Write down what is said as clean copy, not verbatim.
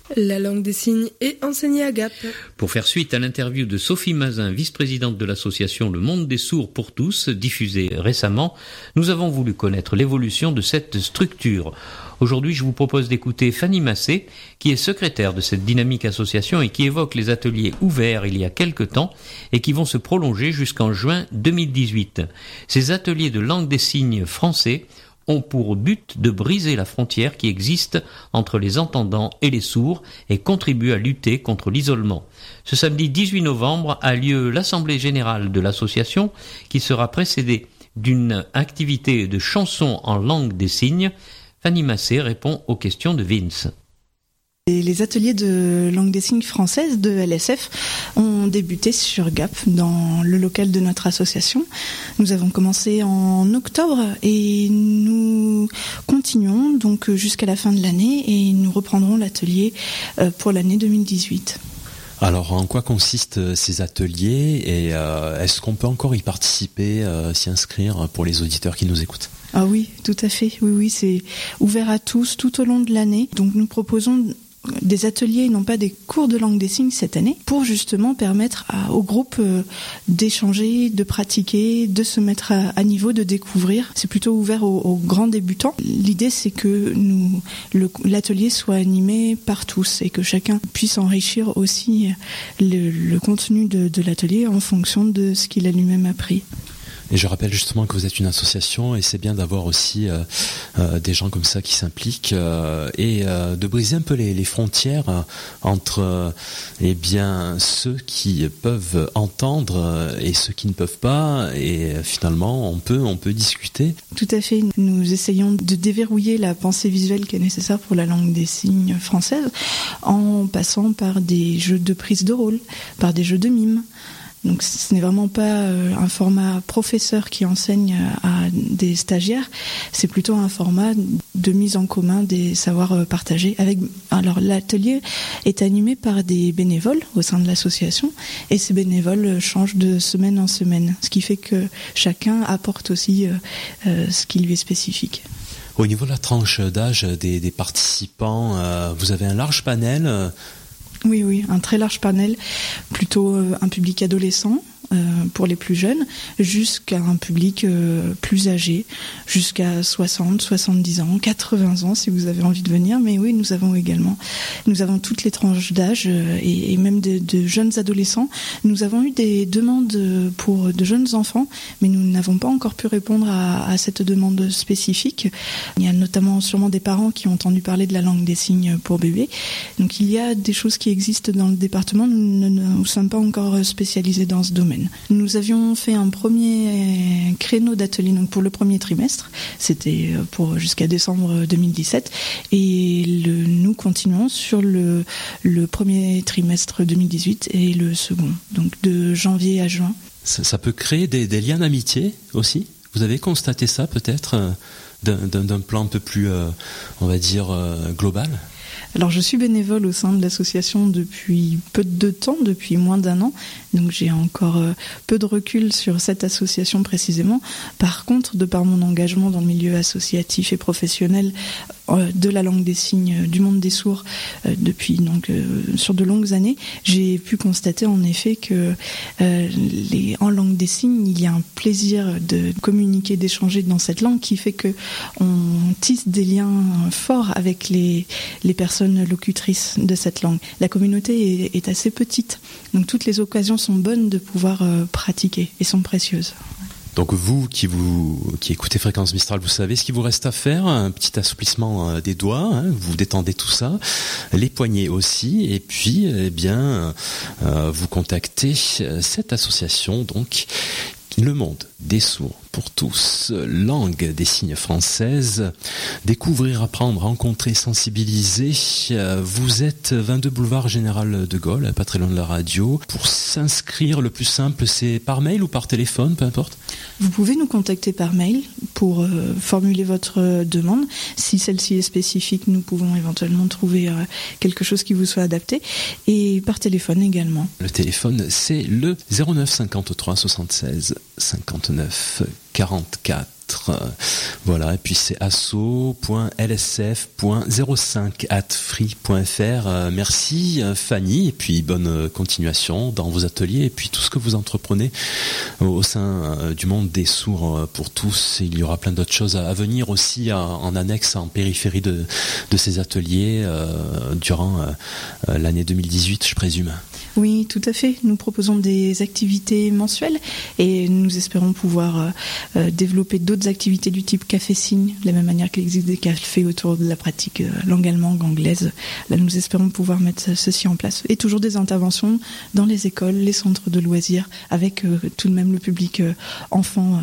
La langue des signes est enseignée à Gap. Pour faire suite à l'interview de Sophie Mazin, vice-présidente de l'association Le Monde des Sourds pour tous, diffusée récemment, nous avons voulu connaître l'évolution de cette structure. Aujourd'hui, je vous propose d'écouter Fanny Massé, qui est secrétaire de cette dynamique association et qui évoque les ateliers ouverts il y a quelque temps et qui vont se prolonger jusqu'en juin 2018. Ces ateliers de langue des signes français ont pour but de briser la frontière qui existe entre les entendants et les sourds et contribuent à lutter contre l'isolement. Ce samedi 18 novembre a lieu l'Assemblée générale de l'association qui sera précédée d'une activité de chansons en langue des signes. Fanny Massé répond aux questions de Vince. Les ateliers de langue des signes française de LSF ont débuté sur Gap, dans le local de notre association. Nous avons commencé en octobre et nous continuons donc jusqu'à la fin de l'année et nous reprendrons l'atelier pour l'année 2018. Alors, en quoi consistent ces ateliers et est-ce qu'on peut encore y participer, s'y inscrire pour les auditeurs qui nous écoutent ? Ah oui, tout à fait. Oui, c'est ouvert à tous tout au long de l'année. Donc nous proposons des ateliers, non pas des cours de langue des signes cette année, pour justement permettre au groupe d'échanger, de pratiquer, de se mettre à niveau, de découvrir. C'est plutôt ouvert aux grands débutants. L'idée, c'est que l'atelier soit animé par tous et que chacun puisse enrichir aussi le contenu de l'atelier en fonction de ce qu'il a lui-même appris. Et je rappelle justement que vous êtes une association et c'est bien d'avoir aussi des gens comme ça qui s'impliquent et de briser un peu les frontières entre ceux qui peuvent entendre et ceux qui ne peuvent pas, et finalement on peut discuter. Tout à fait, nous essayons de déverrouiller la pensée visuelle qui est nécessaire pour la langue des signes française en passant par des jeux de prise de rôle, par des jeux de mime. Donc ce n'est vraiment pas un format professeur qui enseigne à des stagiaires, c'est plutôt un format de mise en commun des savoirs partagés. Alors l'atelier est animé par des bénévoles au sein de l'association et ces bénévoles changent de semaine en semaine, ce qui fait que chacun apporte aussi ce qui lui est spécifique. Au niveau de la tranche d'âge des participants, vous avez un large panel. Oui, un très large panel, plutôt un public adolescent pour les plus jeunes, jusqu'à un public plus âgé, jusqu'à 60, 70 ans, 80 ans si vous avez envie de venir. Mais oui, nous avons toutes les tranches d'âge et même de jeunes adolescents. Nous avons eu des demandes pour de jeunes enfants, mais nous n'avons pas encore pu répondre à cette demande spécifique. Il y a notamment sûrement des parents qui ont entendu parler de la langue des signes pour bébés. Donc il y a des choses qui existent dans le département. Nous ne sommes pas encore spécialisés dans ce domaine. Nous avions fait un premier créneau d'atelier donc pour le premier trimestre, c'était pour jusqu'à décembre 2017, et nous continuons sur le premier trimestre 2018 et le second, donc de janvier à juin. Ça peut créer des liens d'amitié aussi ? Vous avez constaté ça peut-être d'un plan un peu plus, on va dire, global ? Alors je suis bénévole au sein de l'association depuis peu de temps, depuis moins d'un an, donc j'ai encore peu de recul sur cette association précisément. Par contre, de par mon engagement dans le milieu associatif et professionnel de la langue des signes, du monde des sourds, depuis sur de longues années, j'ai pu constater en effet que en langue des signes, il y a un plaisir de communiquer, d'échanger dans cette langue qui fait que on tisse des liens forts avec les personnes locutrices de cette langue. La communauté est assez petite, donc toutes les occasions sont bonnes de pouvoir pratiquer et sont précieuses. Donc vous qui écoutez Fréquence Mistral, vous savez ce qu'il vous reste à faire, un petit assouplissement des doigts, vous détendez tout ça, les poignets aussi, et puis vous contactez cette association donc Le Monde des Sourds pour tous, langue des signes française, découvrir, apprendre, rencontrer, sensibiliser. Vous êtes 22 boulevard Général de Gaulle, pas très loin de la radio. Pour s'inscrire, le plus simple, c'est par mail ou par téléphone, peu importe. Vous pouvez nous contacter par mail pour formuler votre demande. Si celle-ci est spécifique, nous pouvons éventuellement trouver quelque chose qui vous soit adapté. Et par téléphone également. Le téléphone, c'est le 09 53 76 59 44. Voilà, et puis c'est asso.lsf.05@free.fr. Merci Fanny, et puis bonne continuation dans vos ateliers et puis tout ce que vous entreprenez au sein du monde des sourds pour tous. Il y aura plein d'autres choses à venir aussi en annexe, en périphérie de ces ateliers durant l'année 2018, je présume. Oui, tout à fait. Nous proposons des activités mensuelles et nous espérons pouvoir développer d'autres activités du type café-signe, de la même manière qu'il existe des cafés autour de la pratique langue allemande, anglaise. Là, nous espérons pouvoir mettre ceci en place. Et toujours des interventions dans les écoles, les centres de loisirs, avec tout de même le public enfant